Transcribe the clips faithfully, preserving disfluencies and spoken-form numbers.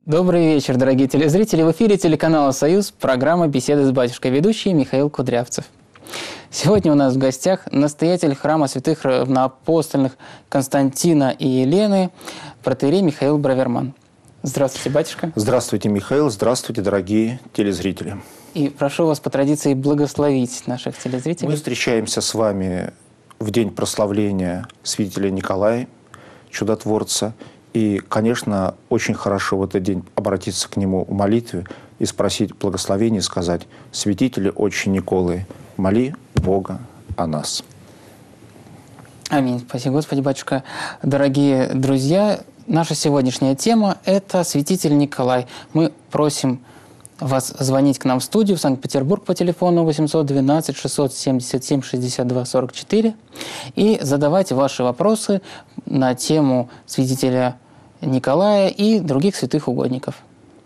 Добрый вечер, дорогие телезрители. В эфире телеканала «Союз», программа «Беседы с батюшкой», ведущий Михаил Кудрявцев. Сегодня у нас в гостях настоятель храма святых равноапостольных Константина и Елены, протоиерей Михаил Браверман. Здравствуйте, батюшка. Здравствуйте, Михаил. Здравствуйте, дорогие телезрители. И прошу вас по традиции благословить наших телезрителей. Мы встречаемся с вами в день прославления святителя Николая, чудотворца. И, конечно, очень хорошо в этот день обратиться к нему в молитве и спросить благословения, и сказать: «Святителю отче Николы, моли Бога о нас». Аминь. Спасибо, Господи, батюшка. Дорогие друзья, наша сегодняшняя тема – это святитель Николай. Мы просим вас звонить к нам в студию в Санкт-Петербург по телефону восемьсот двенадцать шестьсот семьдесят семь шестьдесят два сорок четыре и задавать ваши вопросы на тему святителя Николая и других святых угодников.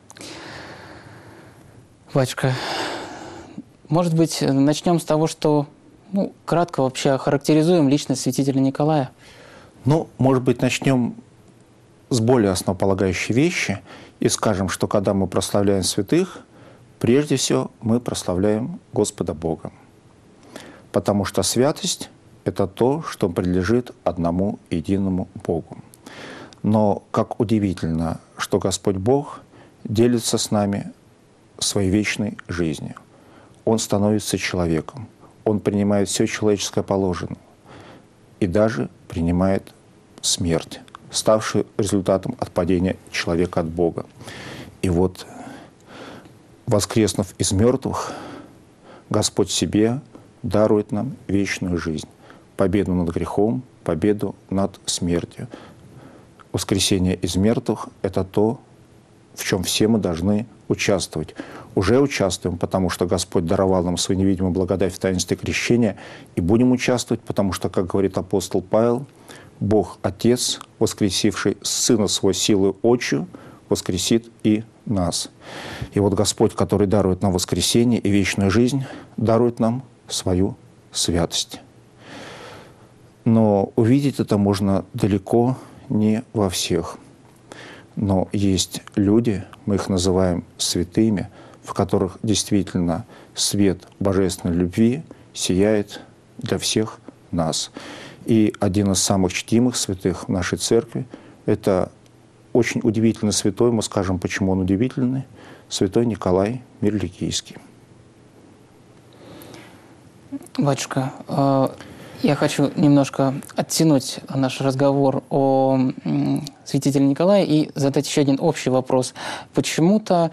Батюшка, может быть, начнем с того, что ну, кратко вообще охарактеризуем личность святителя Николая? Ну, может быть, начнем с более основополагающей вещи и скажем, что когда мы прославляем святых, прежде всего мы прославляем Господа Бога. Потому что святость – это то, что принадлежит одному единому Богу. Но как удивительно, что Господь Бог делится с нами своей вечной жизнью. Он становится человеком. Он принимает все человеческое положенное. И даже принимает смерть, ставшую результатом отпадения человека от Бога. И вот, воскреснув из мертвых, Господь себе дарует нам вечную жизнь, победу над грехом, победу над смертью. Воскресение из мертвых – это то, в чем все мы должны участвовать. Уже участвуем, потому что Господь даровал нам свою невидимую благодать в таинстве крещения, и будем участвовать, потому что, как говорит апостол Павел, Бог Отец, воскресивший Сына Своего силою отчию, воскресит и нас. И вот Господь, который дарует нам воскресение и вечную жизнь, дарует нам свою святость. Но увидеть это можно далеко не во всех. Но есть люди, мы их называем святыми, в которых действительно свет божественной любви сияет для всех нас. И один из самых чтимых святых в нашей церкви – это очень удивительный святой, мы скажем, почему он удивительный, святой Николай Мирликийский. Батюшка, я хочу немножко оттянуть наш разговор о святителе Николае и задать еще один общий вопрос. Почему-то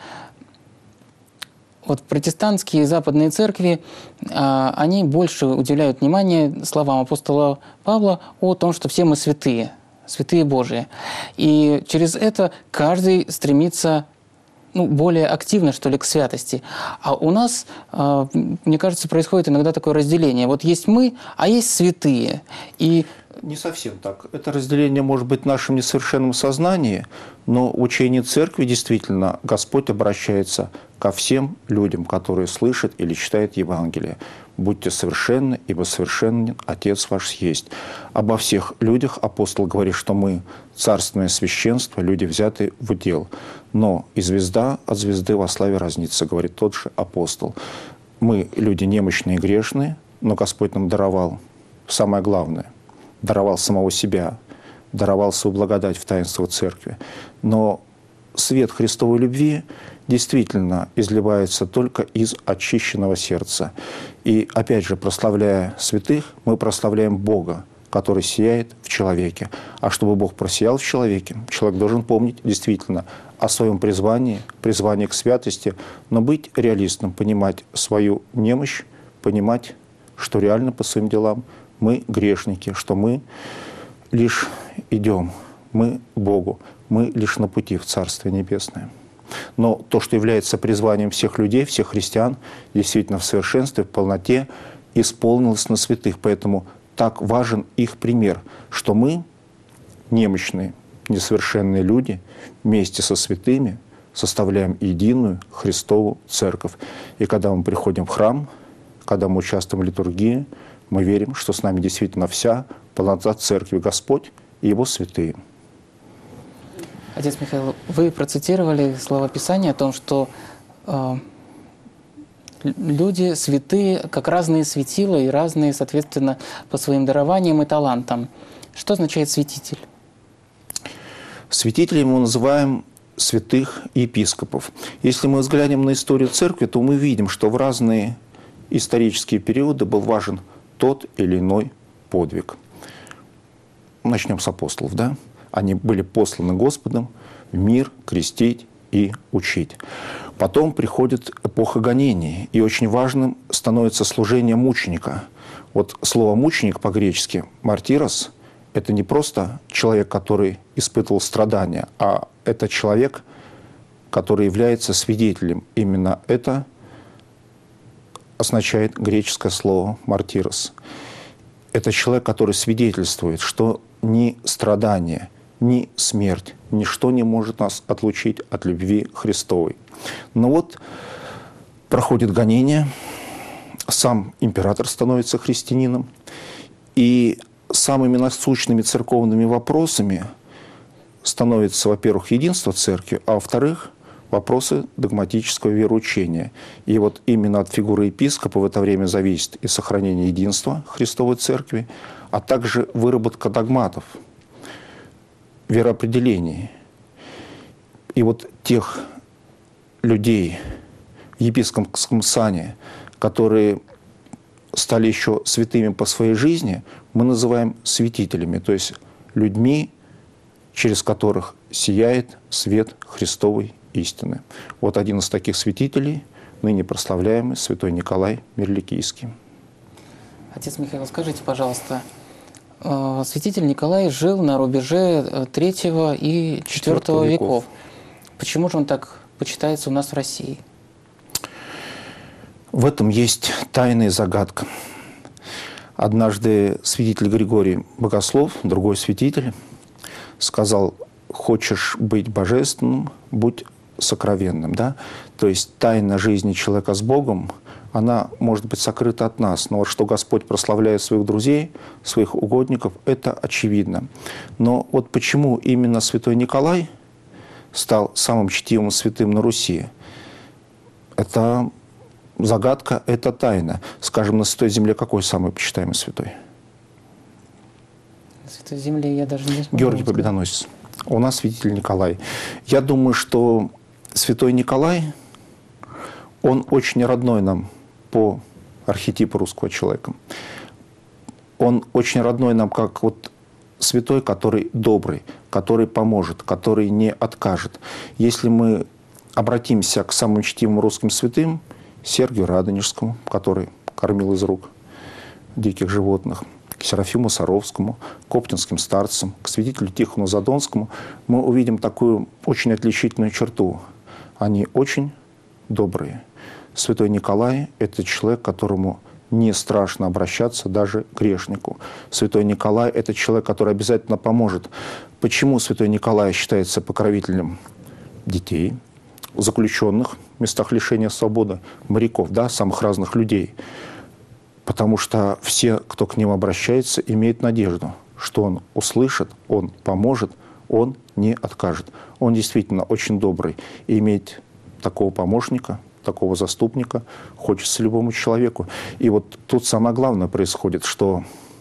вот протестантские и западные церкви, они больше уделяют внимание словам апостола Павла о том, что все мы святые, святые Божии. И через это каждый стремится ну, более активно, что ли, к святости. А у нас, мне кажется, происходит иногда такое разделение. Вот есть мы, а есть святые. И не совсем так. Это разделение может быть в нашем несовершенном сознании, но в учении Церкви действительно Господь обращается ко всем людям, которые слышат или читают Евангелие. «Будьте совершенны, ибо совершенен Отец ваш есть». Обо всех людях апостол говорит, что мы царственное священство, люди, взятые в удел. Но и звезда от звезды во славе разнится, говорит тот же апостол. Мы люди немощные и грешные, но Господь нам даровал самое главное. Даровал самого себя, даровал свою благодать в таинство Церкви. Но свет Христовой любви действительно изливается только из очищенного сердца. И опять же, прославляя святых, мы прославляем Бога, который сияет в человеке. А чтобы Бог просиял в человеке, человек должен помнить действительно о своем призвании, призвании к святости, но быть реалистом, понимать свою немощь, понимать, что реально по своим делам мы грешники, что мы лишь идем, мы Богу, мы лишь на пути в Царствие Небесное. Но то, что является призванием всех людей, всех христиан, действительно в совершенстве, в полноте, исполнилось на святых. Поэтому так важен их пример, что мы, немощные, несовершенные люди, вместе со святыми составляем единую Христову Церковь. И когда мы приходим в храм, когда мы участвуем в литургии, мы верим, что с нами действительно вся полнота Церкви, Господь и Его святые. Отец Михаил, вы процитировали слова Писания о том, что э, люди святые, как разные светила и разные, соответственно, по своим дарованиям и талантам. Что означает святитель? Святителей мы называем святых епископов. Если мы взглянем на историю церкви, то мы видим, что в разные исторические периоды был важен тот или иной подвиг. Начнем с апостолов, да? Они были посланы Господом в мир крестить и учить. Потом приходит эпоха гонений, и очень важным становится служение мученика. Вот слово «мученик» по-гречески «мартирос» – это не просто человек, который испытывал страдания, а это человек, который является свидетелем. Именно это означает греческое слово «мартирос». Это человек, который свидетельствует, что ни страдания, ни смерть, ничто не может нас отлучить от любви Христовой. Но вот проходит гонение, сам император становится христианином, и самыми насущными церковными вопросами становится, во-первых, единство церкви, а во-вторых, вопросы догматического вероучения. И вот именно от фигуры епископа в это время зависит и сохранение единства Христовой Церкви, а также выработка догматов, вероопределений. И вот тех людей в епископском сане, которые стали еще святыми по своей жизни, мы называем святителями, то есть людьми, через которых сияет свет Христовой истины. Вот один из таких святителей, ныне прославляемый святой Николай Мирликийский. Отец Михаил, скажите, пожалуйста, святитель Николай жил на рубеже третьего и четвёртого веков. Почему же он так почитается у нас в России? В этом есть тайная загадка. Однажды святитель Григорий Богослов, другой святитель, сказал: хочешь быть божественным, будь сокровенным. Да? То есть тайна жизни человека с Богом, она может быть сокрыта от нас. Но вот что Господь прославляет своих друзей, своих угодников, это очевидно. Но вот почему именно святой Николай стал самым чтимым святым на Руси? Это загадка, это тайна. Скажем, на Святой Земле какой самый почитаемый святой? На Святой Земле я даже не знаю. Георгий Победоносец. У нас святитель Николай. Я думаю, что святой Николай, он очень родной нам по архетипу русского человека. Он очень родной нам как вот святой, который добрый, который поможет, который не откажет. Если мы обратимся к самым чтимым русским святым, Сергию Радонежскому, который кормил из рук диких животных, к Серафиму Саровскому, к оптинским старцам, к святителю Тихону Задонскому, мы увидим такую очень отличительную черту. Они очень добрые. Святой Николай – это человек, которому не страшно обращаться даже грешнику. Святой Николай – это человек, который обязательно поможет. Почему святой Николай считается покровителем детей, заключенных в местах лишения свободы, моряков, да, самых разных людей? Потому что все, кто к ним обращается, имеют надежду, что он услышит, он поможет, он не откажет. Он действительно очень добрый. И иметь такого помощника, такого заступника хочется любому человеку. И вот тут самое главное происходит, что,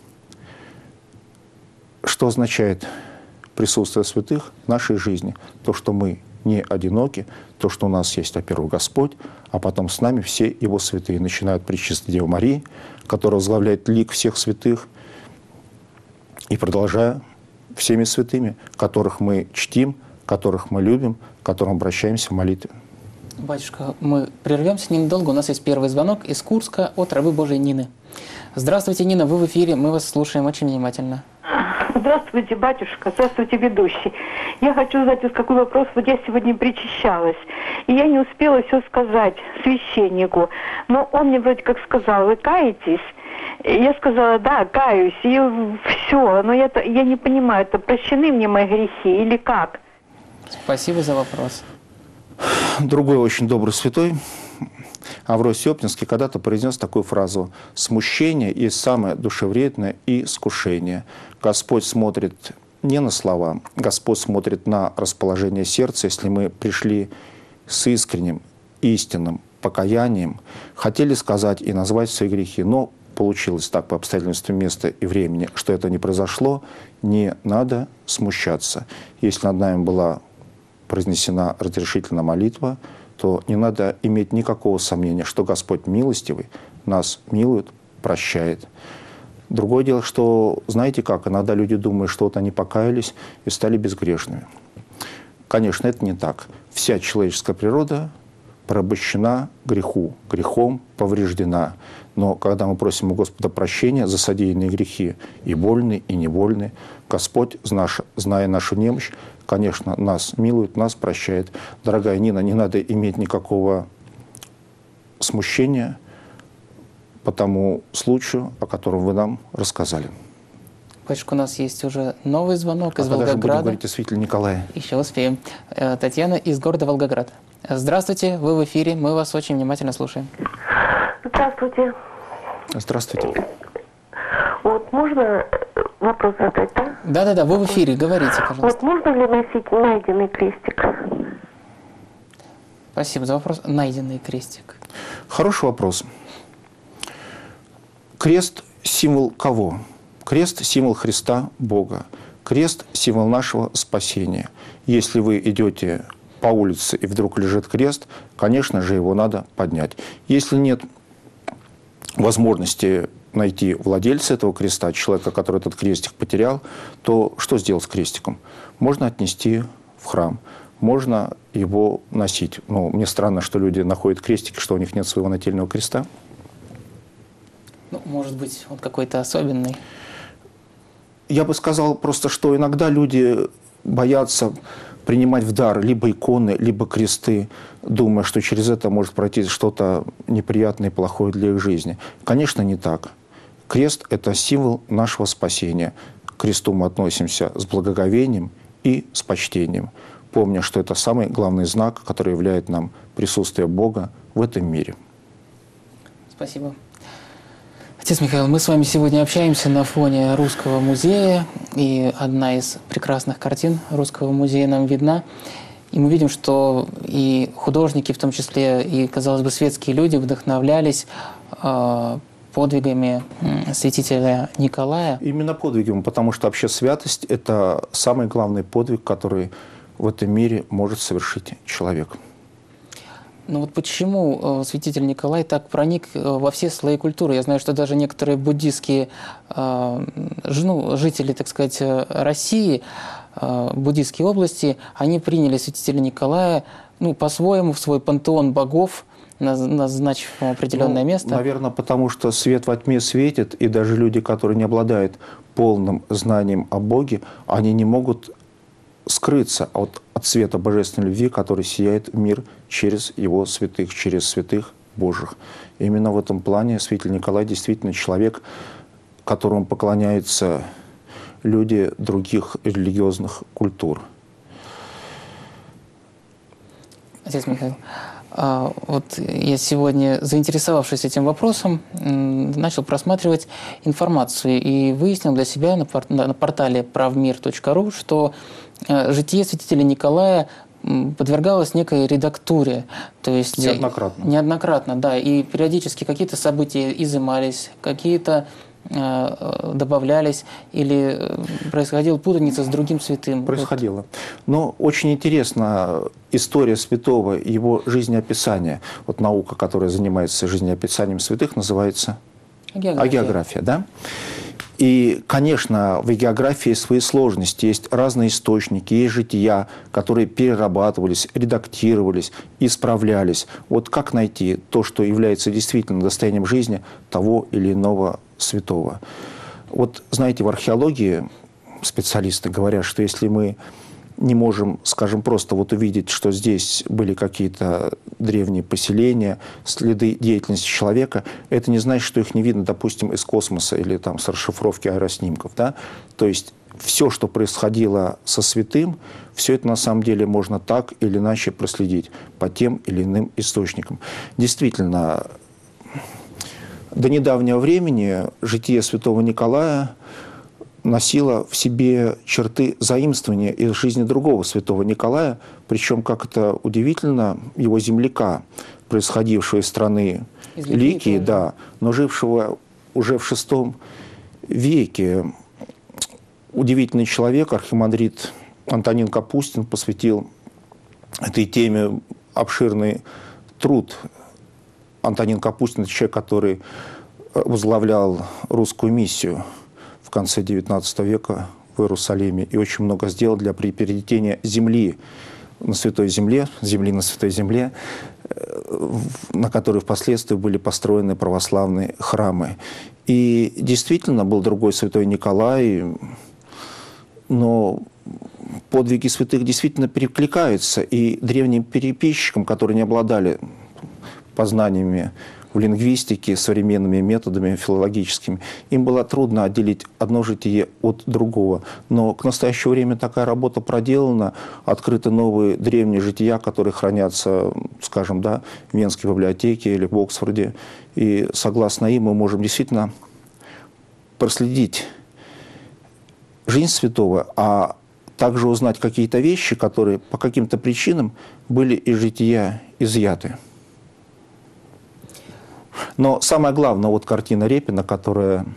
что означает присутствие святых в нашей жизни. То, что мы не одиноки, то, что у нас есть, во-первых, Господь, а потом с нами все Его святые. Начинают пречистой Девы Марии, которая возглавляет лик всех святых, и продолжая всеми святыми, которых мы чтим, которых мы любим, к которым обращаемся в молитве. Батюшка, мы прервемся ненадолго. У нас есть первый звонок из Курска от рабы Божией Нины. Здравствуйте, Нина, вы в эфире, мы вас слушаем очень внимательно. Здравствуйте, батюшка, здравствуйте, ведущий. Я хочу задать вот какой вопрос. Вот я сегодня причащалась, и я не успела все сказать священнику. Но он мне вроде как сказал: вы каетесь? И я сказала: да, каюсь, и все. Но я, я не понимаю, это прощены мне мои грехи или как? Спасибо за вопрос. Другой очень добрый святой, Авросий Оптинский, когда-то произнес такую фразу: «Смущение есть самое душевредное искушение». Господь смотрит не на слова. Господь смотрит на расположение сердца. Если мы пришли с искренним, истинным покаянием, хотели сказать и назвать свои грехи, но получилось так по обстоятельствам места и времени, что это не произошло, не надо смущаться. Если над нами была произнесена разрешительная молитва, то не надо иметь никакого сомнения, что Господь милостивый, нас милует, прощает. Другое дело, что, знаете как, иногда люди думают, что вот они покаялись и стали безгрешными. Конечно, это не так. Вся человеческая природа порабощена греху, грехом повреждена. Но когда мы просим у Господа прощения за содеянные грехи, и вольные, и невольные, Господь, зная нашу немощь, конечно, нас милует, нас прощает. Дорогая Нина, не надо иметь никакого смущения по тому случаю, о котором вы нам рассказали. Батюшка, у нас есть уже новый звонок а из Волгограда. Будем говорить о святителе Николае. Еще успеем. Татьяна из города Волгоград. Здравствуйте, вы в эфире, мы вас очень внимательно слушаем. Здравствуйте. Здравствуйте. Вот можно вопрос задать, да? Да-да-да, вы в эфире, говорите, пожалуйста. Вот можно ли носить найденный крестик? Спасибо за вопрос. Найденный крестик. Хороший вопрос. Крест – символ кого? Крест – символ Христа, Бога. Крест – символ нашего спасения. Если вы идете по улице и вдруг лежит крест, конечно же, его надо поднять. Если нет возможности найти владельца этого креста, человека, который этот крестик потерял, то что сделать с крестиком? Можно отнести в храм, можно его носить. Ну, мне странно, что люди находят крестики, что у них нет своего нательного креста. Ну, может быть, он какой-то особенный. Я бы сказал просто, что иногда люди боятся принимать в дар либо иконы, либо кресты, думая, что через это может пройти что-то неприятное и плохое для их жизни. Конечно, не так. Крест – это символ нашего спасения. К кресту мы относимся с благоговением и с почтением, помня, что это самый главный знак, который являет нам присутствие Бога в этом мире. Спасибо. Отец Михаил, мы с вами сегодня общаемся на фоне Русского музея, и одна из прекрасных картин Русского музея нам видна. И мы видим, что и художники, в том числе и, казалось бы, светские люди, вдохновлялись э, подвигами святителя Николая. Именно подвигами, потому что вообще святость – это самый главный подвиг, который в этом мире может совершить человек. Ну вот почему святитель Николай так проник во все слои культуры? Я знаю, что даже некоторые буддийские ну, жители, так сказать, России, буддийские области, они приняли святителя Николая ну, по-своему в свой пантеон богов, назначив определенное ну, место. Наверное, потому что свет во тьме светит, и даже люди, которые не обладают полным знанием о Боге, они не могут скрыться от, от света божественной любви, который сияет в мир через его святых, через святых Божьих. Именно в этом плане святитель Николай действительно человек, которому поклоняются люди других религиозных культур. Отец Михаил, вот я сегодня, заинтересовавшись этим вопросом, начал просматривать информацию и выяснил для себя на портале правмир точка ру, что житие святителя Николая подвергалось некой редактуре. То есть неоднократно. Неоднократно, да. И периодически какие-то события изымались, какие-то добавлялись, или происходила путаница с другим святым? Происходило. Вот. Но очень интересна история святого, его жизнеописание. Вот наука, которая занимается жизнеописанием святых, называется агеография. агеография, да? И, конечно, в географии свои сложности. Есть разные источники, есть жития, которые перерабатывались, редактировались, исправлялись. Вот как найти то, что является действительно достоянием жизни того или иного святого? Вот, знаете, в археологии специалисты говорят, что если мы не можем, скажем, просто вот увидеть, что здесь были какие-то древние поселения, следы деятельности человека, это не значит, что их не видно, допустим, из космоса или там с расшифровки аэроснимков. Да? То есть все, что происходило со святым, все это на самом деле можно так или иначе проследить по тем или иным источникам. Действительно, до недавнего времени житие святого Николая носила в себе черты заимствования из жизни другого святого Николая, причем, как это удивительно, его земляка, происходившего из страны из Ликии, да, но жившего уже в шестом веке. Удивительный человек, архимандрит Антонин Капустин, посвятил этой теме обширный труд. Антонин Капустин – это человек, который возглавлял русскую миссию в конце девятнадцатого века в Иерусалиме и очень много сделал для приобретения земли на Святой Земле, земли на Святой Земле, на которой впоследствии были построены православные храмы. И действительно был другой святой Николай, но подвиги святых действительно перекликаются, и древним переписчикам, которые не обладали познаниями в лингвистике, современными методами филологическими, им было трудно отделить одно житие от другого. Но к настоящему времени такая работа проделана, открыты новые древние жития, которые хранятся, скажем, да, в Венской библиотеке или в Оксфорде. И согласно им мы можем действительно проследить жизнь святого, а также узнать какие-то вещи, которые по каким-то причинам были из жития изъяты. Но самое главное, вот картина Репина, которая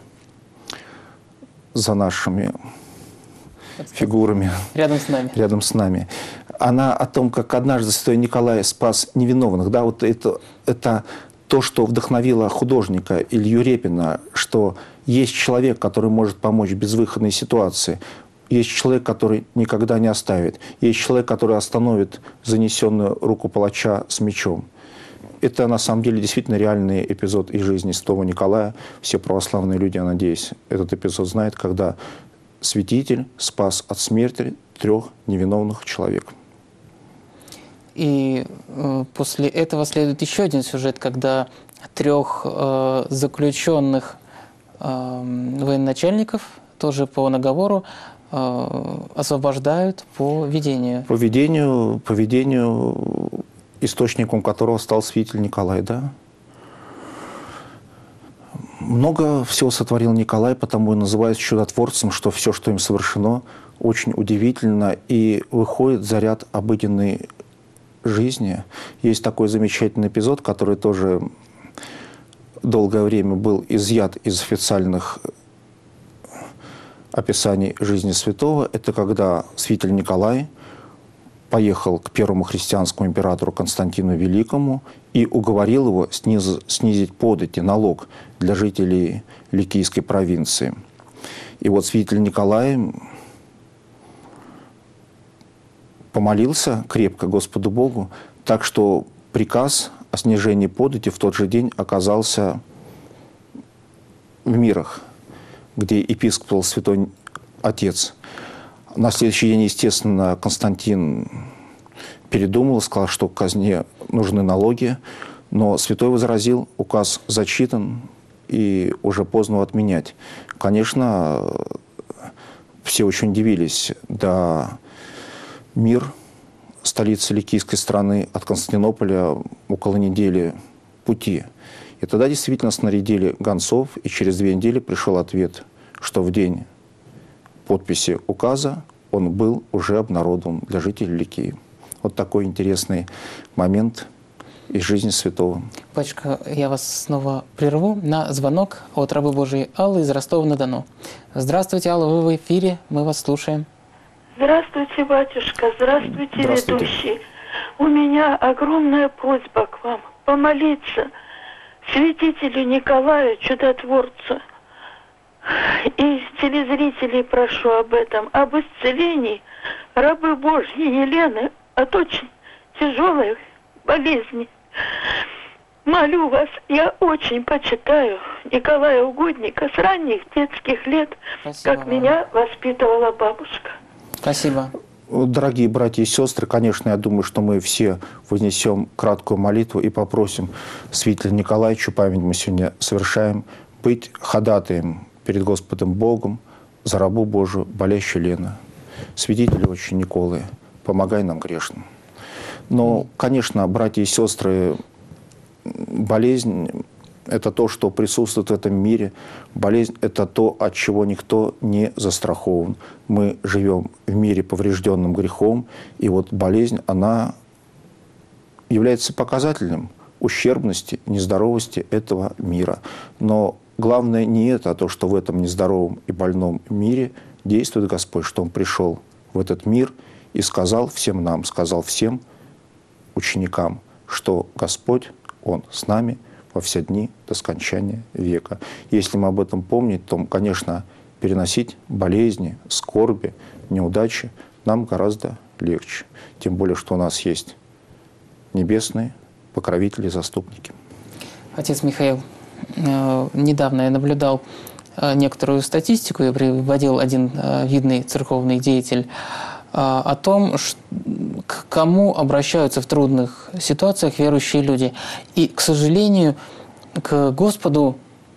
за нашими фигурами, рядом с нами. рядом с нами, она о том, как однажды святой Николай спас невиновных. Да, вот это, это то, что вдохновило художника Илью Репина, что есть человек, который может помочь в безвыходной ситуации, есть человек, который никогда не оставит, есть человек, который остановит занесенную руку палача с мечом. Это, на самом деле, действительно реальный эпизод из жизни святого Николая. Все православные люди, я надеюсь, этот эпизод знают, когда святитель спас от смерти трех невиновных человек. И э, после этого следует еще один сюжет, когда трех э, заключенных э, военачальников, тоже по наговору, э, освобождают по видению. По видению, по видению, источником которого стал святитель Николай, да. Много всего сотворил Николай, потому и называется чудотворцем, что все, что им совершено, очень удивительно и выходит за ряд обыденной жизни. Есть такой замечательный эпизод, который тоже долгое время был изъят из официальных описаний жизни святого. Это когда святитель Николай поехал к первому христианскому императору Константину Великому и уговорил его сниз, снизить подати, налог для жителей Ликийской провинции. И вот святитель Николай помолился крепко Господу Богу, так что приказ о снижении подати в тот же день оказался в Мирах, где епископствовал святой отец. На следующий день, естественно, Константин передумал, сказал, что к казне нужны налоги, но святой возразил, указ зачитан и уже поздно его отменять. Конечно, все очень удивились. Да, Мир, столица Ликийской страны, от Константинополя около недели пути. И тогда действительно снарядили гонцов, и через две недели пришел ответ, что в день подписи указа он был уже обнародован для жителей Ликии. Вот такой интересный момент из жизни святого. Батюшка, я вас снова прерву на звонок от рабы Божией Аллы из Ростова-на-Дону. Здравствуйте, Алла, вы в эфире, мы вас слушаем. Здравствуйте, батюшка, здравствуйте, Здравствуйте. ведущий. У меня огромная просьба к вам помолиться святителю Николаю, чудотворцу. И телезрителей прошу об этом, об исцелении рабы Божьей Елены от очень тяжелой болезни. Молю вас, я очень почитаю Николая Угодника с ранних детских лет, Спасибо как вам. меня воспитывала бабушка. Спасибо. Дорогие братья и сестры, конечно, я думаю, что мы все вознесем краткую молитву и попросим святителя Николая, чью память мы сегодня совершаем, быть ходатаем перед Господом Богом за рабу Божию, болящую Лену. Святитель отче Николы, помогай нам грешным. Но, конечно, братья и сестры, болезнь это то, что присутствует в этом мире. Болезнь – это то, от чего никто не застрахован. Мы живем в мире, поврежденном грехом, и вот болезнь, она является показателем ущербности, нездоровости этого мира. Но главное не это, а то, что в этом нездоровом и больном мире действует Господь, что Он пришел в этот мир и сказал всем нам, сказал всем ученикам, что Господь, Он с нами во все дни до скончания века. Если мы об этом помним, то, конечно, переносить болезни, скорби, неудачи нам гораздо легче. Тем более, что у нас есть небесные покровители и заступники. Отец Михаил, недавно я наблюдал некоторую статистику, я приводил один видный церковный деятель о том, к кому обращаются в трудных ситуациях верующие люди. И, к сожалению, к Господу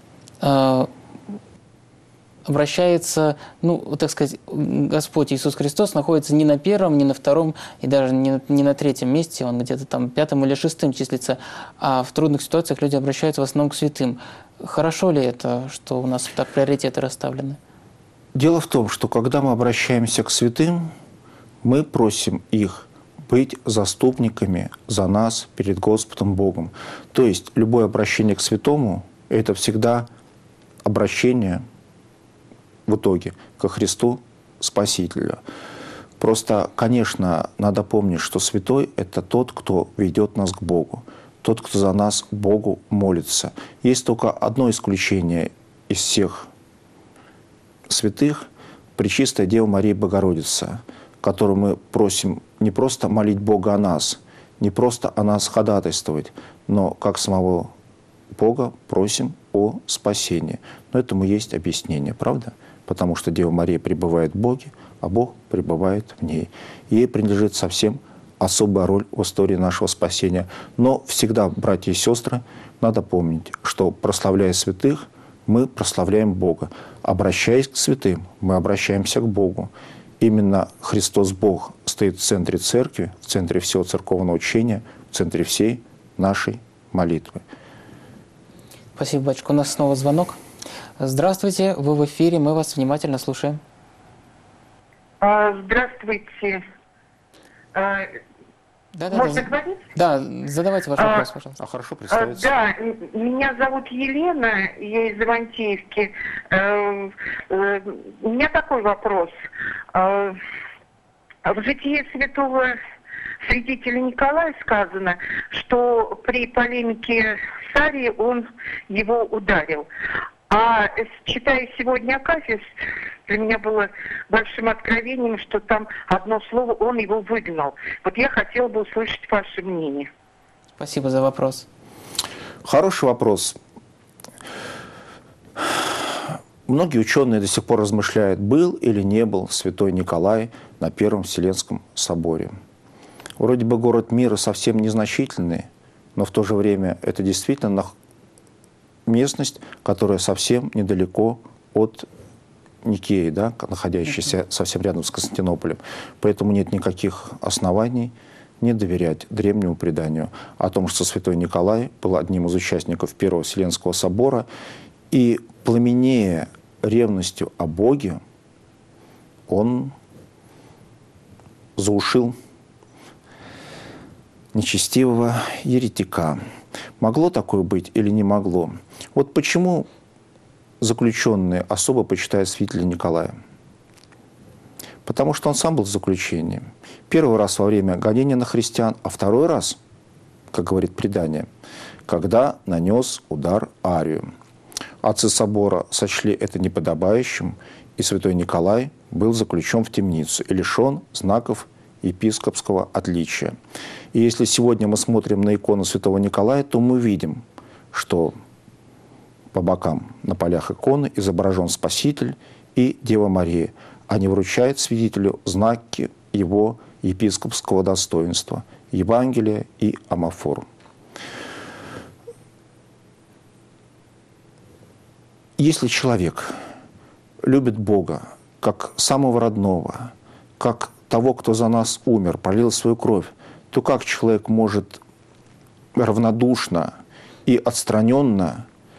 обращается, ну, так сказать, Господь Иисус Христос находится не на первом, не на втором и даже не на, не на третьем месте, Он где-то там пятым или шестым числится, а в трудных ситуациях люди обращаются в основном к святым. Хорошо ли это, что у нас так приоритеты расставлены? Дело в том, что когда мы обращаемся к святым, мы просим их быть заступниками за нас перед Господом Богом. То есть любое обращение к святому – это всегда обращение в итоге ко Христу Спасителю. Просто, конечно, надо помнить, что святой – это тот, кто ведет нас к Богу, тот, кто за нас Богу молится. Есть только одно исключение из всех святых – Пречистая Дева Мария Богородица, которую мы просим не просто молить Бога о нас, не просто о нас ходатайствовать, но как самого Бога просим о спасении. Но этому есть объяснение, правда? Потому что Дева Мария пребывает в Боге, а Бог пребывает в ней. Ей принадлежит совсем особая роль в истории нашего спасения. Но всегда, братья и сестры, надо помнить, что, прославляя святых, мы прославляем Бога. Обращаясь к святым, мы обращаемся к Богу. Именно Христос Бог стоит в центре церкви, в центре всего церковного учения, в центре всей нашей молитвы. Спасибо, батюшка. У нас снова звонок. Здравствуйте, вы в эфире, мы вас внимательно слушаем. Здравствуйте. Да, да, Можно да. говорить? Да, задавайте ваш вопрос, а, пожалуйста. А хорошо представиться. Да, меня зовут Елена, я из Ивантеевки. У меня такой вопрос. В житии святого святителя Николая сказано, что при полемике с Арией он его ударил. А читая сегодня Акафист, для меня было большим откровением, что там одно слово, он его выгнал. Вот я хотела бы услышать ваше мнение. Спасибо за вопрос. Хороший вопрос. Многие ученые до сих пор размышляют, был или не был святой Николай на Первом Вселенском соборе. Вроде бы город мира совсем незначительный, но в то же время это действительно местность, которая совсем недалеко от Никеи, да, находящаяся совсем рядом с Константинополем. Поэтому нет никаких оснований не доверять древнему преданию о том, что святой Николай был одним из участников Первого Вселенского собора, и пламенея ревностью о Боге, он заушил нечестивого еретика. Могло такое быть или не могло? Вот почему заключенные особо почитают святителя Николая? Потому что он сам был в заключении. Первый раз во время гонения на христиан, а второй раз, как говорит предание, когда нанес удар Арию. Отцы собора сочли это неподобающим, и святой Николай был заключен в темницу и лишен знаков епископского отличия. И если сегодня мы смотрим на икону святого Николая, то мы видим, что по бокам на полях иконы изображен Спаситель и Дева Мария. Они вручают святителю знаки его епископского достоинства, Евангелие и амафор. Если человек любит Бога как самого родного, как того, кто за нас умер, пролил свою кровь, то как человек может равнодушно и отстраненно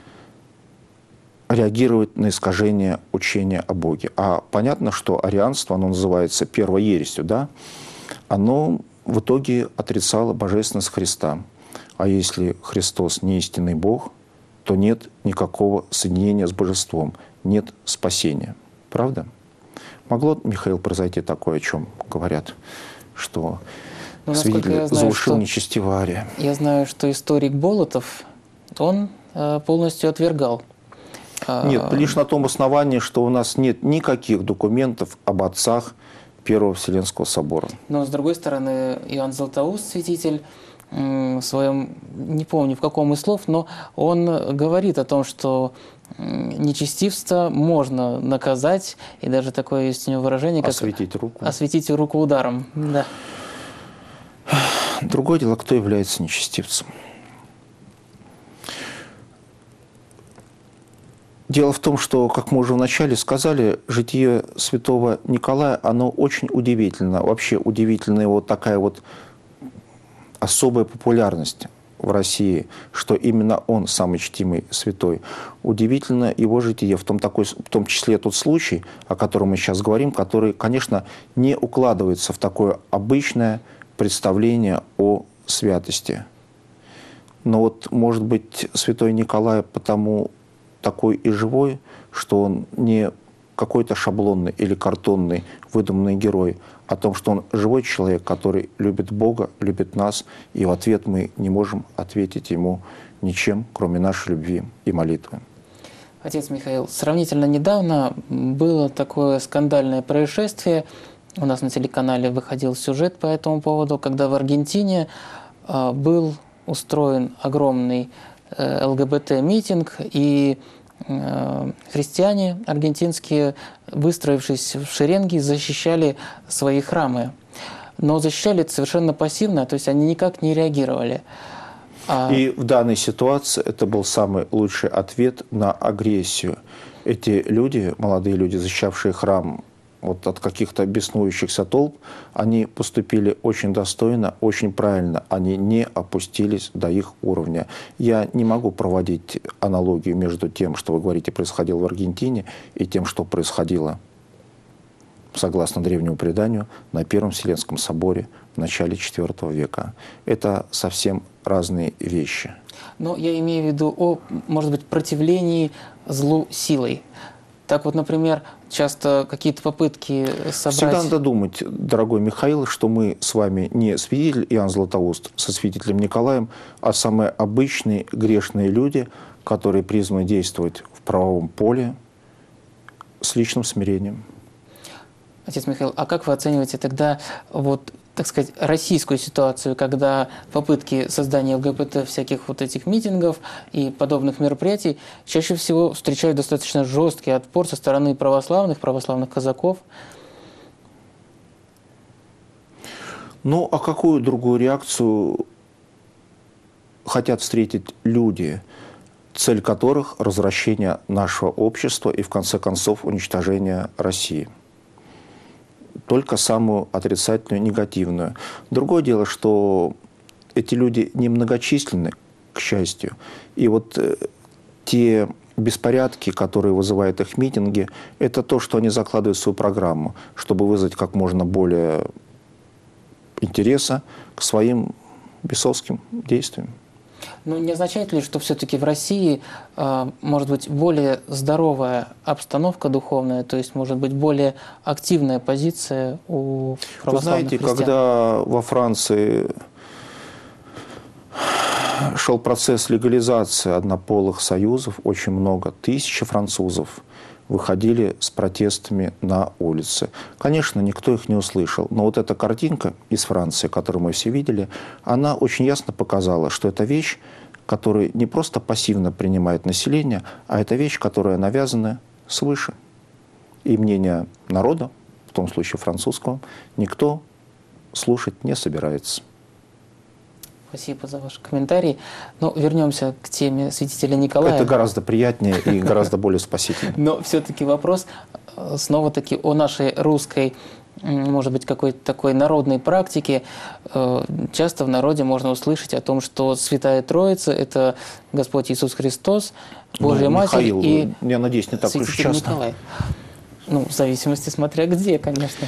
реагировать на искажение учения о Боге. А понятно, что арианство, оно называется первой ересью, да? Оно в итоге отрицало божественность Христа. А если Христос не истинный Бог, то нет никакого соединения с божеством, нет спасения. Правда? Могло, Михаил, произойти такое, о чем говорят, что ну, свидетель заушил нечестиво Ария? Я знаю, что историк Болотов, он э, полностью отвергал. Нет, лишь на том основании, что у нас нет никаких документов об отцах Первого Вселенского собора. Но, с другой стороны, Иоанн Златоуст, святитель, в своем, не помню в каком из слов, но он говорит о том, что нечестивство можно наказать, и даже такое есть у него выражение, как осветить руку. Осветить руку ударом. Да. Другое дело, кто является нечестивцем. Дело в том, что, как мы уже вначале сказали, житие святого Николая, оно очень удивительно. Вообще удивительная вот такая вот особая популярность в России, что именно он самый чтимый святой. Удивительно его житие, в том, такой, в том числе тот случай, о котором мы сейчас говорим, который, конечно, не укладывается в такое обычное представление о святости. Но вот, может быть, святой Николай потому такой и живой, что он не какой-то шаблонный или картонный выдуманный герой, о том, что он живой человек, который любит Бога, любит нас, и в ответ мы не можем ответить ему ничем, кроме нашей любви и молитвы. Отец Михаил, сравнительно недавно было такое скандальное происшествие. У нас на телеканале выходил сюжет по этому поводу, когда в Аргентине был устроен огромный ЛГБТ-митинг, и христиане аргентинские, выстроившись в шеренги, защищали свои храмы. Но защищали это совершенно пассивно, то есть они никак не реагировали. И в данной ситуации это был самый лучший ответ на агрессию. Эти люди, молодые люди, защищавшие храм вот от каких-то беснующихся толп, они поступили очень достойно, очень правильно. Они не опустились до их уровня. Я не могу проводить аналогию между тем, что вы говорите, происходило в Аргентине, и тем, что происходило, согласно древнему преданию, на Первом Вселенском соборе в начале четвёртого века. Это совсем разные вещи. Но я имею в виду о, может быть, противлении злу силой. Так вот, например, часто какие-то попытки собрать... Всегда надо думать, дорогой Михаил, что мы с вами не свидетель Иоанн Златоуст со святителем Николаем, а самые обычные грешные люди, которые призваны действовать в правовом поле с личным смирением. Отец Михаил, а как вы оцениваете тогда, вот, так сказать, российскую ситуацию, когда попытки создания ЛГБТ, всяких вот этих митингов и подобных мероприятий чаще всего встречают достаточно жесткий отпор со стороны православных, православных казаков? Ну, а какую другую реакцию хотят встретить люди, цель которых – развращение нашего общества и, в конце концов, уничтожение России? Только самую отрицательную, негативную. Другое дело, что эти люди немногочисленны, к счастью. И вот э, те беспорядки, которые вызывают их митинги, это то, что они закладывают в свою программу, чтобы вызвать как можно более интереса к своим бесовским действиям. Ну, не означает ли, что все-таки в России э, может быть более здоровая обстановка духовная, то есть может быть более активная позиция у православных христиан? Вы знаете, когда во Франции шел процесс легализации однополых союзов, очень много, тысячи французов выходили с протестами на улицы. Конечно, никто их не услышал, но вот эта картинка из Франции, которую мы все видели, она очень ясно показала, что это вещь, которую не просто пассивно принимает население, а это вещь, которая навязана свыше. И мнение народа, в том случае французского, никто слушать не собирается. Спасибо за ваш комментарий. Но вернемся к теме святителя Николая. Это гораздо приятнее и гораздо более спасительно. Но все-таки вопрос снова-таки о нашей русской может быть, какой-то такой народной практики, часто в народе можно услышать о том, что Святая Троица – это Господь Иисус Христос, Божья ну, Матерь Михаил, и я надеюсь, не так уж святитель часто. Николай. Ну, в зависимости, смотря где, конечно.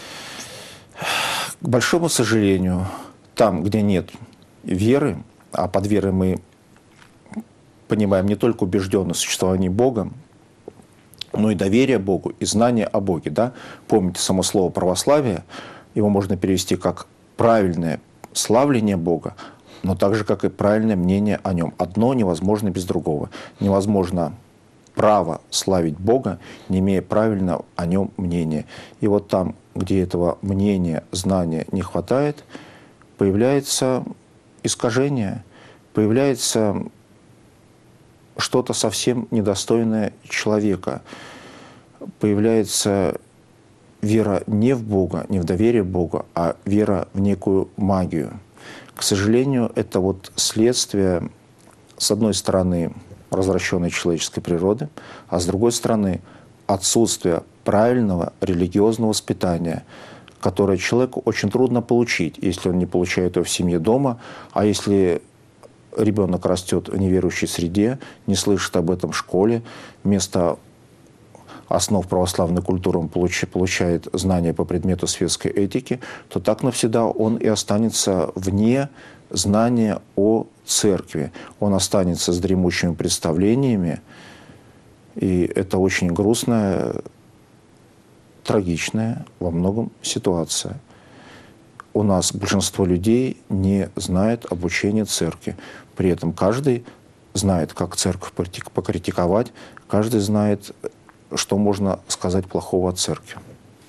К большому сожалению, там, где нет веры, а под верой мы понимаем не только убежденность в существовании Бога, но и доверие Богу, и знание о Боге. Да? Помните само слово «православие», его можно перевести как правильное славление Бога, но так же, как и правильное мнение о Нем. Одно невозможно без другого. Невозможно право славить Бога, не имея правильного о Нем мнения. И вот там, где этого мнения, знания не хватает, появляется искажение, появляется что-то совсем недостойное человека. Появляется вера не в Бога, не в доверие Бога, а вера в некую магию. К сожалению, это вот следствие, с одной стороны, развращенной человеческой природы, а с другой стороны, отсутствие правильного религиозного воспитания, которое человеку очень трудно получить, если он не получает его в семье дома, а если ребенок растет в неверующей среде, не слышит об этом в школе, вместо основ православной культуры он получает знания по предмету светской этики, то так навсегда он и останется вне знания о церкви. Он останется с дремучими представлениями, и это очень грустная, трагичная во многом ситуация. У нас большинство людей не знает об учении церкви. При этом каждый знает, как церковь покритиковать, каждый знает, что можно сказать плохого о церкви.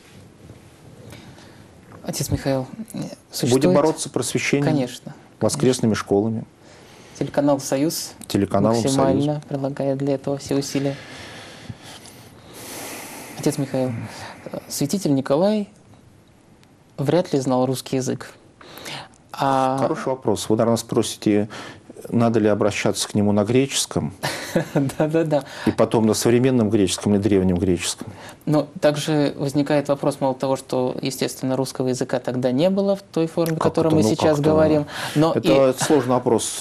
Отец Михаил, существует... Будем бороться просвещением, конечно, воскресными конечно. школами. Телеканал «Союз» Телеканалом максимально «Союз» прилагает для этого все усилия. Отец Михаил, святитель Николай вряд ли знал русский язык. А... Хороший вопрос. Вы, наверное, спросите, надо ли обращаться к нему на греческом? Да-да-да. И потом на современном греческом или древнем греческом? Но также возникает вопрос, мало того, что, естественно, русского языка тогда не было в той форме, о которой мы ну, сейчас говорим. Но это и... сложный вопрос.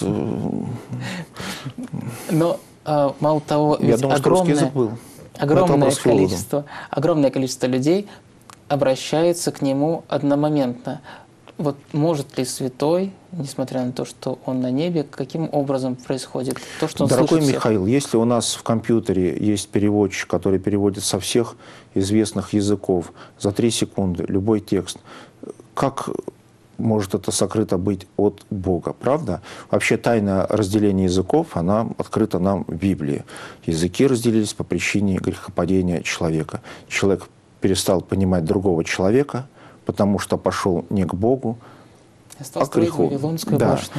Но а, мало того, Я ведь думаю, что русский язык был. огромное количество, огромное количество людей обращается к нему одномоментно. Вот может ли святой, несмотря на то, что он на небе, каким образом происходит то, что он Дорогой слышит всех? Михаил, если у нас в компьютере есть переводчик, который переводит со всех известных языков за три секунды любой текст, как может это сокрыто быть от Бога, правда? Вообще тайна разделения языков, она открыта нам в Библии. Языки разделились по причине грехопадения человека. Человек перестал понимать другого человека, потому что пошел не к Богу, Осталось а к греху. Вавилонскую Да. башню.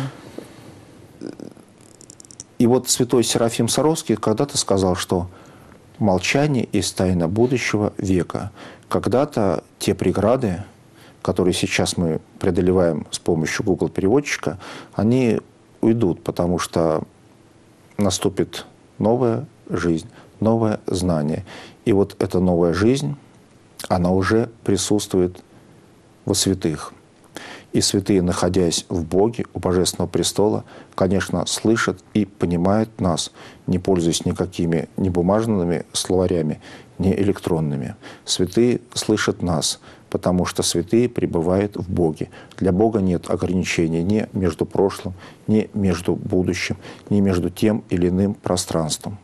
И вот святой Серафим Саровский когда-то сказал, что молчание есть тайна будущего века. Когда-то те преграды, которые сейчас мы преодолеваем с помощью Google-переводчика, они уйдут, потому что наступит новая жизнь, новое знание. И вот эта новая жизнь, она уже присутствует во святых. И святые, находясь в Боге, у Божественного престола, конечно, слышат и понимают нас, не пользуясь никакими ни бумажными словарями, ни электронными. Святые слышат нас, потому что святые пребывают в Боге. Для Бога нет ограничений ни между прошлым, ни между будущим, ни между тем или иным пространством.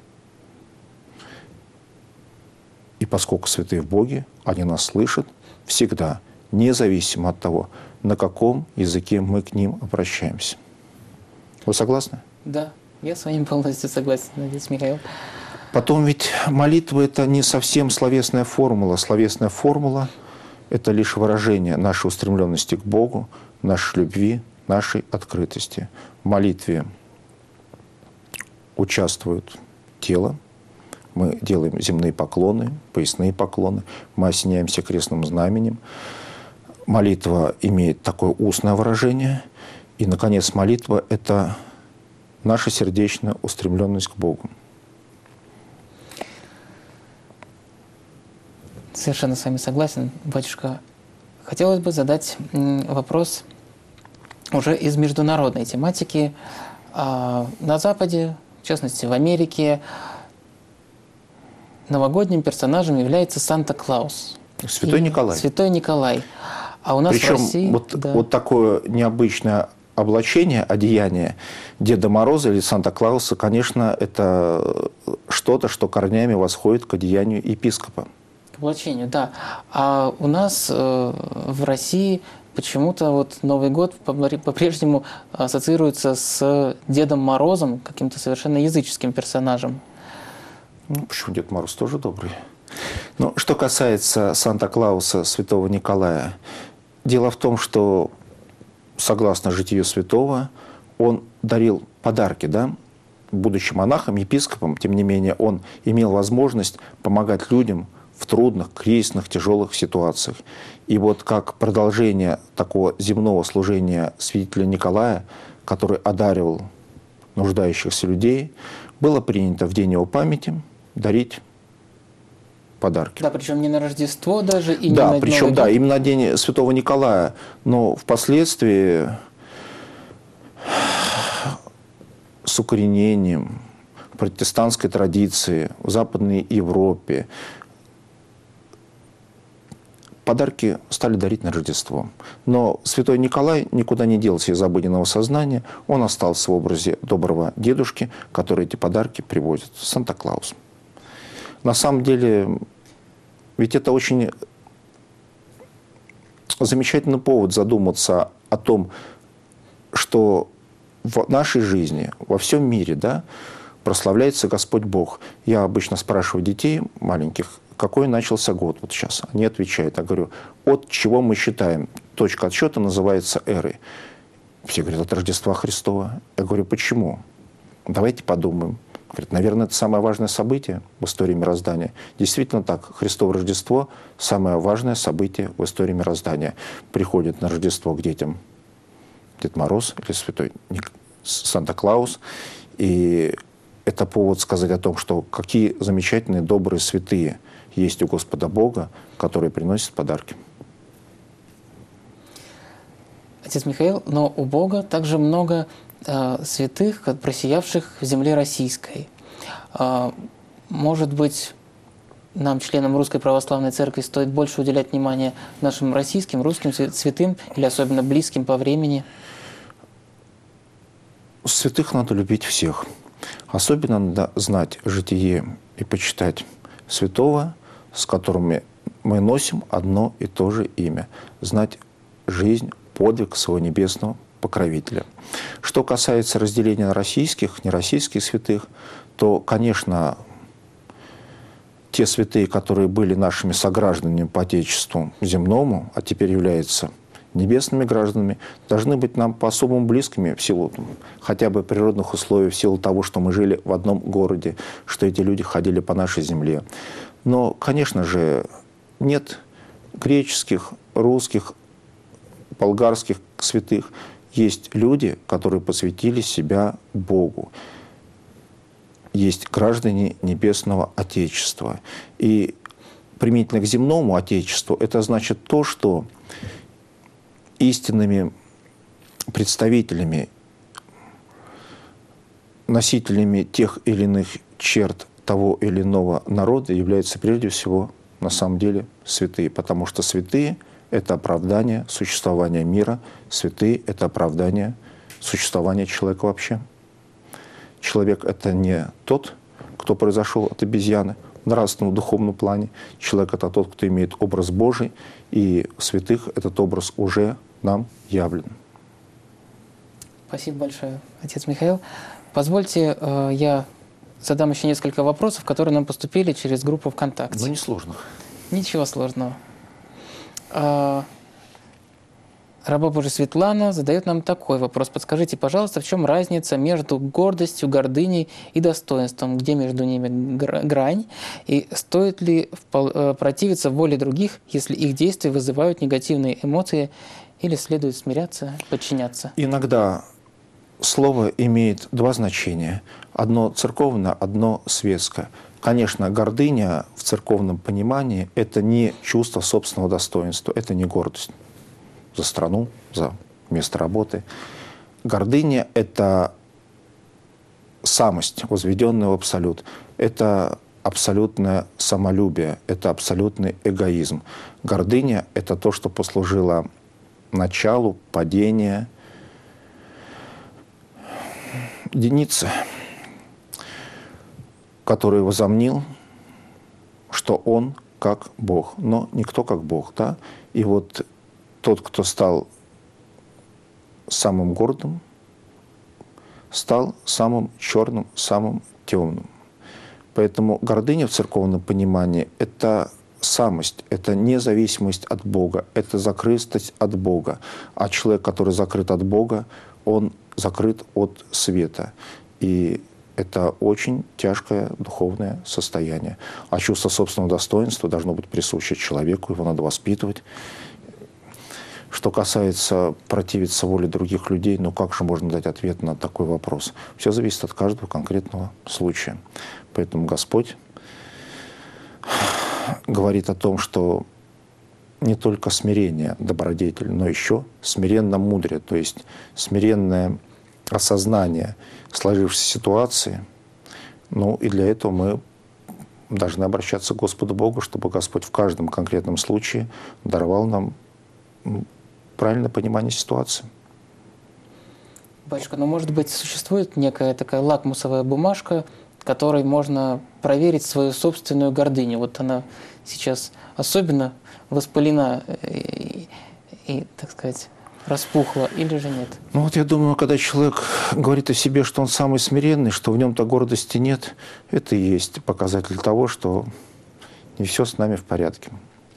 И поскольку святые в Боге, они нас слышат всегда, независимо от того, на каком языке мы к ним обращаемся. Вы согласны? Да, я с вами полностью согласен, отец Михаил. Потом ведь молитва – это не совсем словесная формула. Словесная формула – это лишь выражение нашей устремленности к Богу, нашей любви, нашей открытости. В молитве участвует тело. Мы делаем земные поклоны, поясные поклоны. Мы осеняемся крестным знаменем. Молитва имеет такое устное выражение. И, наконец, молитва – это наша сердечная устремленность к Богу. Совершенно с вами согласен, батюшка. хотелось бы задать вопрос уже из международной тематики. На Западе, в частности в Америке, новогодним персонажем является Санта-Клаус. Святой И Николай. Святой Николай. А у нас Причем в России... вот, да. вот такое необычное облачение, одеяние Деда Мороза или Санта-Клауса, конечно, это что-то, что корнями восходит к одеянию епископа. К облачению, да. А у нас э, в России почему-то вот Новый год по-прежнему ассоциируется с Дедом Морозом, каким-то совершенно языческим персонажем. Ну, почему Дед Мороз тоже добрый? Но что касается Санта-Клауса, святого Николая, дело в том, что, согласно житию святого, он дарил подарки, да? Будучи монахом, епископом, тем не менее, он имел возможность помогать людям в трудных, кризисных, тяжелых ситуациях. И вот как продолжение такого земного служения святителя Николая, который одаривал нуждающихся людей, было принято в день его памяти дарить подарки. Да, причем не на Рождество даже, и да, не на причем, Новый да, год. именно на день Святого Николая. Но впоследствии с укоренением протестантской традиции в Западной Европе подарки стали дарить на Рождество. Но святой Николай никуда не делся из обыденного сознания. Он остался в образе доброго дедушки, который эти подарки привозит. Санта-Клаус. На самом деле, ведь это очень замечательный повод задуматься о том, что в нашей жизни, во всем мире, да, прославляется Господь Бог. Я обычно спрашиваю детей маленьких, какой начался год вот сейчас. Они отвечают. Я говорю, от чего мы считаем? Точка отсчета называется эрой. Все говорят, от Рождества Христова. Я говорю, почему? Давайте подумаем. Говорят, наверное, это самое важное событие в истории мироздания. Действительно так. Христово Рождество – самое важное событие в истории мироздания. Приходит на Рождество к детям Дед Мороз или Святой Санта-Клаус. И это повод сказать о том, что какие замечательные, добрые, святые есть у Господа Бога, которые приносят подарки. Отец Михаил, но у Бога также много э, святых, как просиявших в земле российской. Э, может быть, нам, членам Русской Православной Церкви, стоит больше уделять внимание нашим российским, русским святым, или особенно близким по времени? Святых надо любить всех. Особенно надо знать житие и почитать святого, с которыми мы носим одно и то же имя. Знать жизнь, подвиг своего небесного покровителя. Что касается разделения на российских, нероссийских святых, то, конечно, те святые, которые были нашими согражданами по Отечеству земному, а теперь являются небесными гражданами, должны быть нам по-особому близкими в силу хотя бы природных условий, в силу того, что мы жили в одном городе, что эти люди ходили по нашей земле. Но, конечно же, нет греческих, русских, болгарских святых. Есть люди, которые посвятили себя Богу. Есть граждане Небесного Отечества. И применительно к земному Отечеству, это значит то, что истинными представителями, носителями тех или иных черт того или иного народа являются прежде всего, на самом деле, святые. Потому что святые – это оправдание существования мира, святые – это оправдание существования человека вообще. Человек – это не тот, кто произошел от обезьяны в нравственном, духовном плане. Человек – это тот, кто имеет образ Божий, и в святых этот образ уже нам явлен. Спасибо большое, отец Михаил. Позвольте, э, я задам еще несколько вопросов, которые нам поступили через группу ВКонтакте. Но несложно. Ничего сложного. Э, Раба Божия Светлана задает нам такой вопрос. Подскажите, пожалуйста, в чем разница между гордостью, гордыней и достоинством? Где между ними грань? И стоит ли противиться воле других, если их действия вызывают негативные эмоции, или следует смиряться, подчиняться? Иногда слово имеет два значения. Одно церковное, одно светское. Конечно, гордыня в церковном понимании – это не чувство собственного достоинства, это не гордость за страну, за место работы. Гордыня – это самость, возведенная в абсолют. Это абсолютное самолюбие, это абсолютный эгоизм. Гордыня – это то, что послужило началу падения Деницы, который возомнил, что он как Бог, но никто как Бог. Да? И вот тот, кто стал самым гордым, стал самым черным, самым темным. Поэтому гордыня в церковном понимании – это самость, это независимость от Бога, это закрытость от Бога. А человек, который закрыт от Бога, он закрыт от света. И это очень тяжкое духовное состояние. А чувство собственного достоинства должно быть присуще человеку, его надо воспитывать. Что касается противиться воле других людей, ну как же можно дать ответ на такой вопрос? Все зависит от каждого конкретного случая. Поэтому Господь говорит о том, что не только смирение добродетель, но еще смиренно мудрее, то есть смиренное осознание сложившейся ситуации. Ну и для этого мы должны обращаться к Господу Богу, чтобы Господь в каждом конкретном случае даровал нам правильное понимание ситуации. Батюшка, ну, может быть, существует некая такая лакмусовая бумажка, которой можно проверить свою собственную гордыню. Вот она сейчас особенно воспалена и, и, так сказать, распухла, или же нет? Ну вот я думаю, когда человек говорит о себе, что он самый смиренный, что в нем-то гордости нет, это и есть показатель того, что не все с нами в порядке.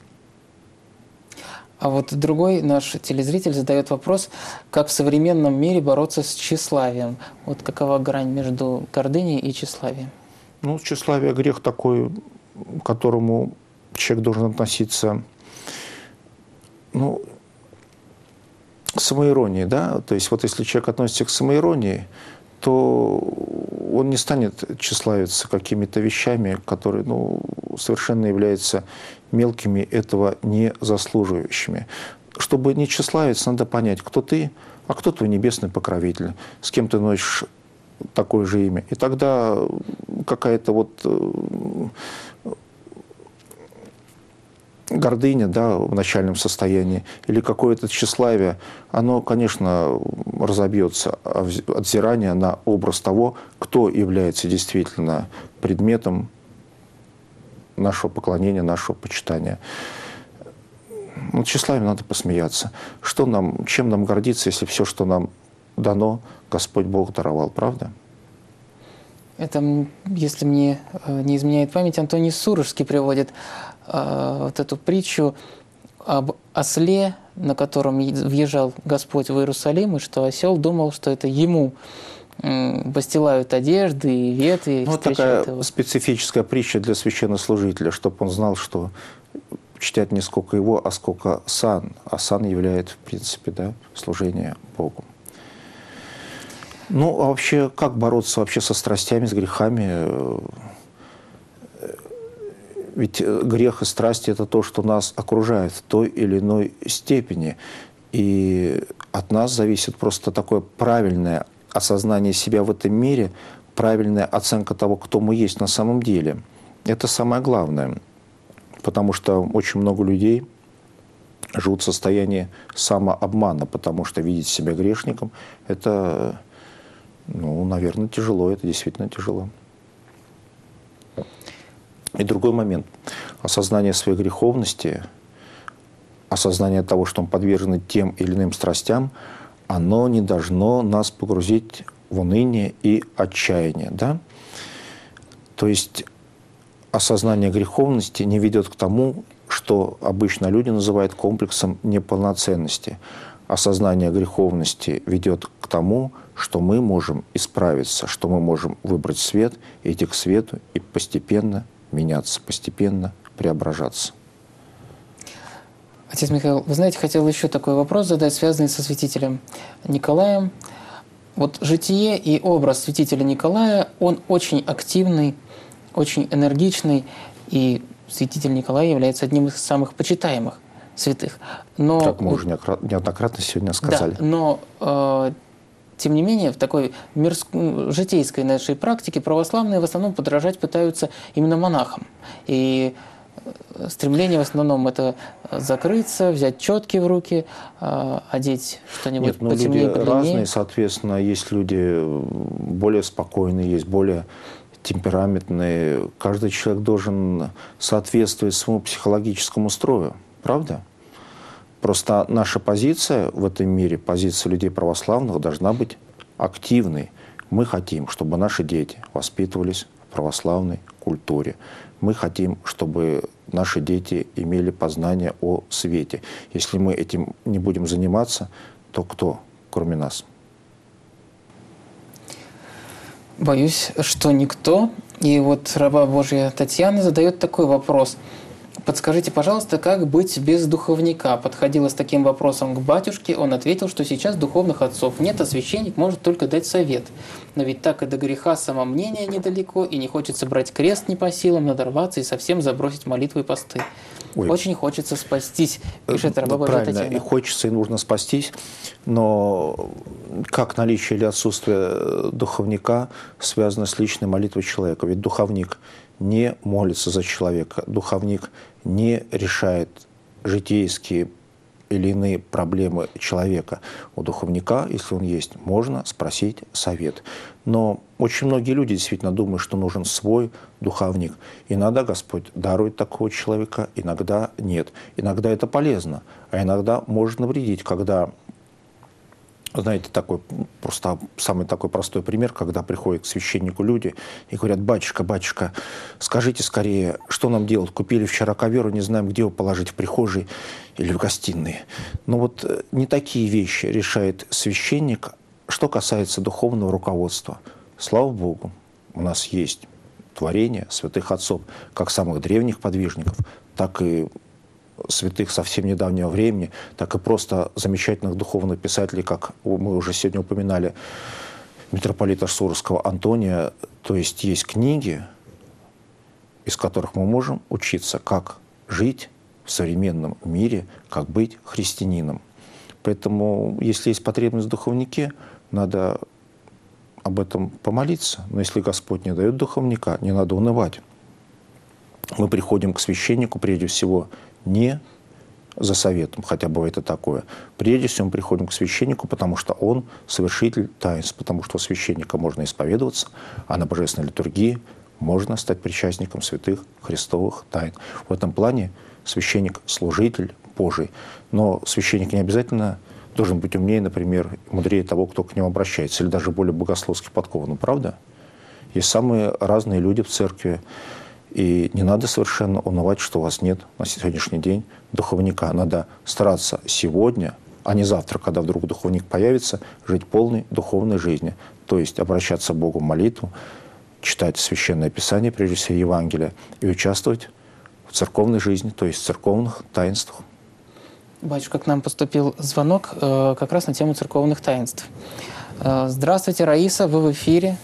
А вот другой наш телезритель задает вопрос, как в современном мире бороться с тщеславием. Вот какова грань между гордыней и тщеславием? Ну, тщеславие – грех такой, к которому человек должен относиться, ну, самоиронии, да? То есть вот если человек относится к самоиронии, то он не станет тщеславиться какими-то вещами, которые, ну, совершенно являются мелкими, этого не заслуживающими. Чтобы не тщеславиться, надо понять, кто ты, а кто твой небесный покровитель, с кем ты носишь такое же имя. И тогда какая-то вот гордыня, да, в начальном состоянии, или какое-то тщеславие, оно, конечно, разобьется от взирания на образ того, кто является действительно предметом нашего поклонения, нашего почитания. Над тщеславием надо посмеяться. Что нам, чем нам гордиться, если все, что нам дано, Господь Бог даровал, правда? Это, если мне не изменяет память, Антоний Сурожский приводит э, вот эту притчу об осле, на котором въезжал Господь в Иерусалим, и что осел думал, что это ему э, постилают одежды и ветви. Ну, вот такая его специфическая притча для священнослужителя, чтобы он знал, что чтят не сколько его, а сколько сан. А сан является, в принципе, да, служение Богу. Ну, а вообще, как бороться вообще со страстями, с грехами? Ведь грех и страсти – это то, что нас окружает в той или иной степени. И от нас зависит просто такое правильное осознание себя в этом мире, правильная оценка того, кто мы есть на самом деле. Это самое главное. Потому что очень много людей живут в состоянии самообмана, потому что видеть себя грешником – это… Ну, наверное, тяжело, это действительно тяжело. И другой момент. Осознание своей греховности, осознание того, что мы подвержены тем или иным страстям, оно не должно нас погрузить в уныние и отчаяние. Да? То есть осознание греховности не ведет к тому, что обычно люди называют комплексом неполноценности. Осознание греховности ведет к тому, что мы можем исправиться, что мы можем выбрать свет, идти к свету и постепенно меняться, постепенно преображаться. Отец Михаил, вы знаете, хотел еще такой вопрос задать, связанный со святителем Николаем. Вот житие и образ святителя Николая, он очень активный очень энергичный, и святитель Николай является одним из самых почитаемых святых. Но, как мы уже неоднократно сегодня сказали. Да, но, э, тем не менее, в такой мирск... житейской нашей практике православные в основном подражать пытаются именно монахам. И стремление в основном это закрыться, взять четки в руки, э, одеть что-нибудь Нет, ну, потемнее, люди подлиннее. разные, соответственно, есть люди более спокойные, есть более темпераментные. Каждый человек должен соответствовать своему психологическому строю. Правда? Просто наша позиция в этом мире, позиция людей православных, должна быть активной. Мы хотим, чтобы наши дети воспитывались в православной культуре. Мы хотим, чтобы наши дети имели познание о свете. Если мы этим не будем заниматься, то кто, кроме нас? Боюсь, что никто. И вот раба Божья Татьяна задает такой вопрос. Подскажите, пожалуйста, как быть без духовника? Подходила с таким вопросом к батюшке, он ответил, что сейчас духовных отцов нет, а священник может только дать совет. Но ведь так и до греха самомнения недалеко, и не хочется брать крест не по силам, надорваться и совсем забросить молитвы и посты. Ой. Очень хочется спастись, пишет раба Божья Татьяна. Правильно, и хочется, и нужно спастись, но как наличие или отсутствие духовника связано с личной молитвой человека? Ведь духовник не молится за человека, духовник не решает житейские или иные проблемы человека. У духовника, если он есть, можно спросить совет. Но очень многие люди действительно думают, что нужен свой духовник. Иногда Господь дарует такого человека, иногда нет. Иногда это полезно, а иногда может навредить, когда... Знаете, такой, просто самый такой простой пример, когда приходят к священнику люди и говорят: батюшка, батюшка, скажите скорее, что нам делать? Купили вчера ковер, не знаем, где его положить, в прихожей или в гостиной. Но вот не такие вещи решает священник. Что касается духовного руководства, слава Богу, у нас есть творение святых отцов, как самых древних подвижников, так и святых совсем недавнего времени, так и просто замечательных духовных писателей, как мы уже сегодня упоминали, митрополита Сурского Антония. То есть есть книги, из которых мы можем учиться, как жить в современном мире, как быть христианином. Поэтому, если есть потребность в духовнике, надо об этом помолиться. Но если Господь не дает духовника, не надо унывать. Мы приходим к священнику прежде всего не за советом, хотя бывает и такое. Прежде всего мы приходим к священнику, потому что он совершитель таинств, потому что у священника можно исповедоваться, а на божественной литургии можно стать причастником святых христовых тайн. В этом плане священник – служитель Божий. Но священник не обязательно должен быть умнее, например, мудрее того, кто к нему обращается, или даже более богословски подкован. Правда? Есть самые разные люди в церкви. И не надо совершенно унывать, что у вас нет на сегодняшний день духовника. Надо стараться сегодня, а не завтра, когда вдруг духовник появится, жить полной духовной жизнью. То есть обращаться к Богу в молитву, читать Священное Писание, прежде всего Евангелие, и участвовать в церковной жизни, то есть в церковных таинствах. Батюшка, к нам поступил звонок э, как раз на тему церковных таинств. Э, здравствуйте, Раиса, вы в эфире.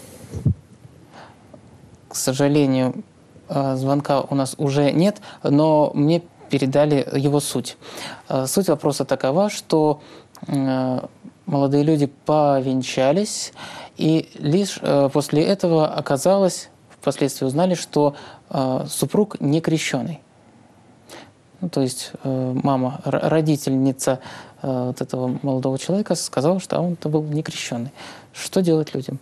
К сожалению, звонка у нас уже нет, но мне передали его суть. Суть вопроса такова, что молодые люди повенчались, и лишь после этого оказалось, впоследствии узнали, что супруг не крещеный. Ну, то есть мама, родительница вот этого молодого человека сказала, что он-то был не крещеный. Что делать людям?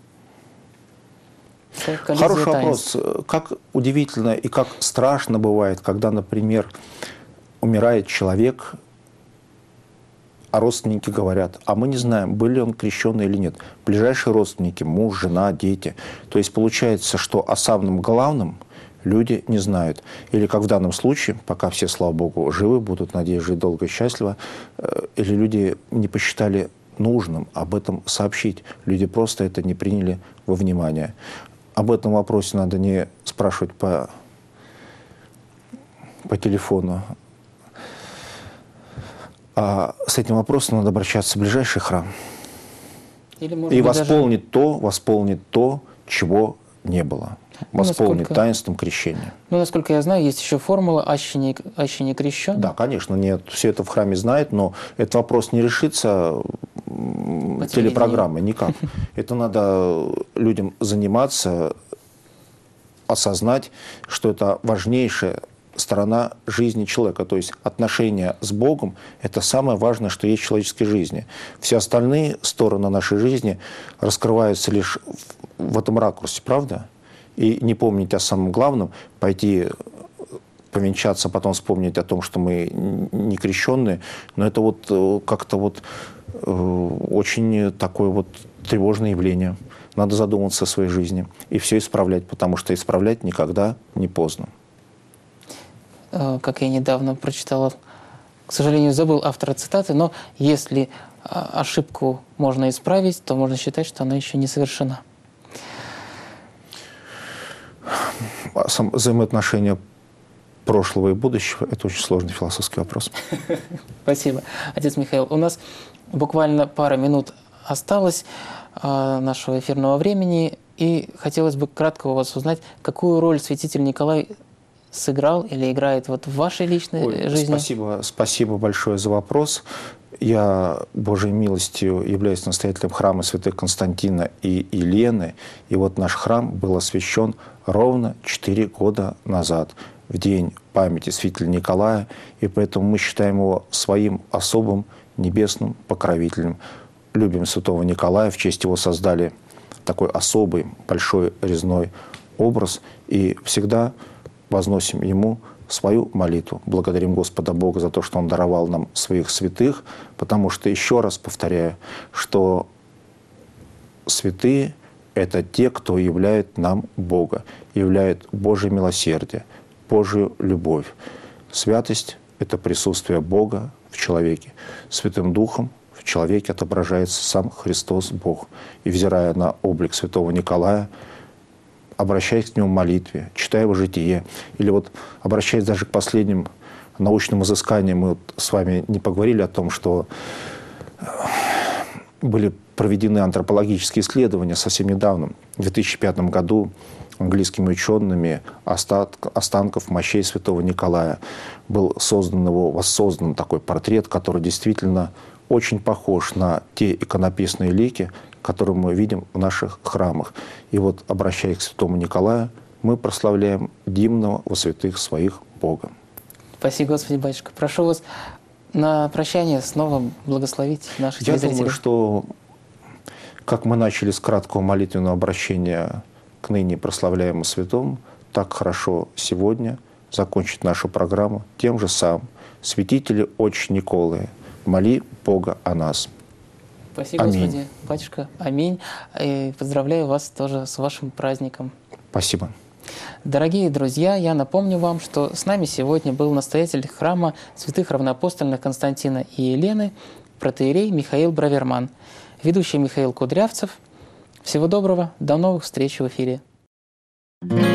Хороший вопрос. Как удивительно и как страшно бывает, когда, например, умирает человек, а родственники говорят: а мы не знаем, был ли он крещеный или нет. Ближайшие родственники, муж, жена, дети. То есть получается, что о самом главном люди не знают. Или, как в данном случае, пока все, слава Богу, живы, будут, надеюсь, жить долго и счастливо, или люди не посчитали нужным об этом сообщить. Люди просто это не приняли во внимание. Об этом вопросе надо не спрашивать по, по телефону, а с этим вопросом надо обращаться в ближайший храм. Или, может и быть, восполнить даже... то, восполнить то, чего не было. восполнить насколько... таинством крещения. Ну, насколько я знаю, есть еще формула «аще не, аще не крещен». Да, конечно, нет, все это в храме знают, но этот вопрос не решится телепрограммой никак. Это надо людям заниматься, осознать, что это важнейшая сторона жизни человека. То есть отношения с Богом – это самое важное, что есть в человеческой жизни. Все остальные стороны нашей жизни раскрываются лишь в этом ракурсе, правда? И не помнить о самом главном, пойти повенчаться, потом вспомнить о том, что мы не крещенные, но это вот как-то вот очень такое вот тревожное явление. Надо задуматься о своей жизни и все исправлять, потому что исправлять никогда не поздно. Как я недавно прочитала, к сожалению, забыл автора цитаты, но если ошибку можно исправить, то можно считать, что она еще не совершена. Взаимоотношения прошлого и будущего – это очень сложный философский вопрос. Спасибо. Отец Михаил, у нас буквально пара минут осталось э, нашего эфирного времени, и хотелось бы кратко у вас узнать, какую роль святитель Николай сыграл или играет вот в вашей личной Ой, жизни? Спасибо, спасибо большое за вопрос. Я, Божьей милостью, являюсь настоятелем храма святых Константина и Елены, и вот наш храм был освящен ровно четыре года назад, в день памяти святителя Николая, и поэтому мы считаем его своим особым небесным покровителем. Любим святого Николая, в честь его создали такой особый большой резной образ, и всегда возносим ему свою молитву. Благодарим Господа Бога за то, что Он даровал нам своих святых, потому что, еще раз повторяю, что святые – это те, кто являет нам Бога, являет Божье милосердие, Божию любовь. Святость – это присутствие Бога в человеке. Святым Духом в человеке отображается сам Христос Бог. И, взирая на облик святого Николая, обращаясь к нему в молитве, читая его житие, или вот обращаясь даже к последним научным изысканиям, мы вот с вами не поговорили о том, что были проведены антропологические исследования совсем недавно, в две тысячи пятом году, английскими учеными останков мощей святого Николая. Был создан его, воссоздан такой портрет, который действительно очень похож на те иконописные лики, которые мы видим в наших храмах. И вот, обращаясь к святому Николаю, мы прославляем дивного во святых своих Бога. Спасибо, Господи, батюшка. Прошу вас на прощание снова благословить наших Я телезрителей. думаю, что как мы начали с краткого молитвенного обращения к ныне прославляемому святому, так хорошо сегодня закончить нашу программу тем же самым. Святители Отче Николы, моли Бога о нас. Спасибо, Аминь. Господи, батюшка. Аминь. И поздравляю вас тоже с вашим праздником. Спасибо. Дорогие друзья, я напомню вам, что с нами сегодня был настоятель храма святых равноапостольных Константина и Елены, протоиерей Михаил Браверман, ведущий Михаил Кудрявцев. Всего доброго, до новых встреч в эфире.